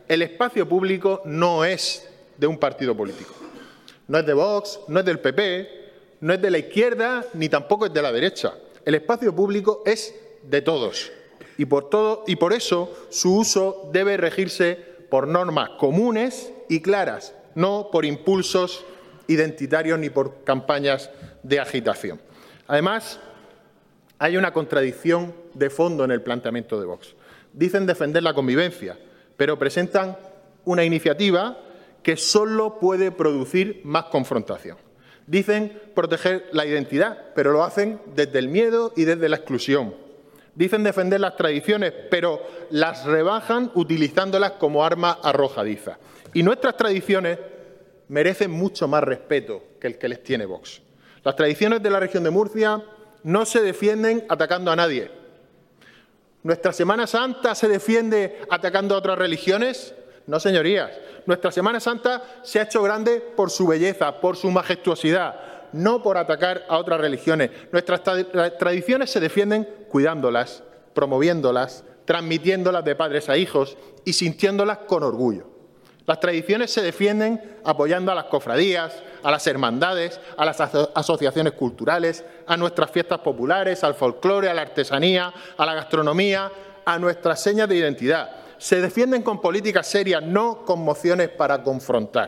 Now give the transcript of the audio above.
El espacio público no es de un partido político. No es de Vox, no es del PP, no es de la izquierda, ni tampoco es de la derecha. El espacio público es de todos. Y por eso su uso debe regirse por normas comunes y claras, no por impulsos identitarios ni por campañas de agitación. Además, hay una contradicción de fondo en el planteamiento de Vox. Dicen defender la convivencia, pero presentan una iniciativa que solo puede producir más confrontación. Dicen proteger la identidad, pero lo hacen desde el miedo y desde la exclusión. Dicen defender las tradiciones, pero las rebajan utilizándolas como arma arrojadiza. Y nuestras tradiciones merecen mucho más respeto que el que les tiene Vox. Las tradiciones de la región de Murcia no se defienden atacando a nadie. ¿Nuestra Semana Santa se defiende atacando a otras religiones? No, señorías. Nuestra Semana Santa se ha hecho grande por su belleza, por su majestuosidad, no por atacar a otras religiones. Nuestras tradiciones se defienden cuidándolas, promoviéndolas, transmitiéndolas de padres a hijos y sintiéndolas con orgullo. Las tradiciones se defienden apoyando a las cofradías, a las hermandades, a las asociaciones culturales, a nuestras fiestas populares, al folclore, a la artesanía, a la gastronomía, a nuestras señas de identidad. Se defienden con políticas serias, no con mociones para confrontar.